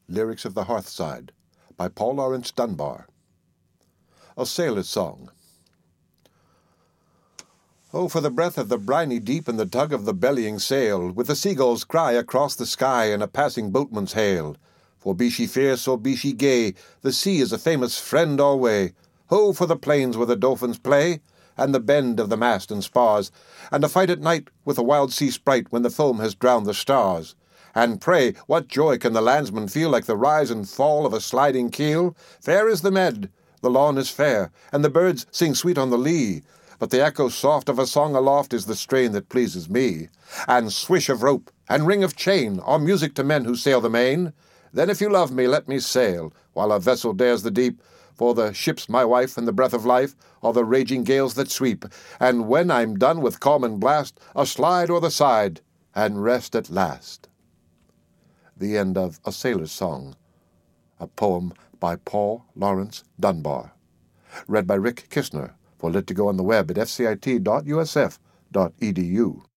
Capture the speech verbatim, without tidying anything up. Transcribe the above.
Lyrics of the Hearthside by Paul Laurence Dunbar. A Sailor's Song. Oh, for the breath of the briny deep and the tug of the bellying sail, with the seagull's cry across the sky and a passing boatman's hail. For be she fierce or be she gay, the sea is a famous friend alway. Ho, for the plains where the dolphins play, and the bend of the mast and spars, and a fight at night with a wild sea sprite when the foam has drowned the stars. And pray, what joy can the landsman feel like the rise and fall of a sliding keel? Fair is the mead, the lawn is fair, and the birds sing sweet on the lea, but the echo soft of a song aloft is the strain that pleases me. And swish of rope and ring of chain are music to men who sail the main. Then if you love me, let me sail, while a vessel dares the deep, for the ship's my wife, and the breath of life are the raging gales that sweep. And when I'm done with calm and blast, a slide o'er the side, and rest at last. The end of A Sailor's Song, a poem by Paul Laurence Dunbar. Read by Rick Kistner, for Lit to Go on the web at f c i t dot u s f dot e d u.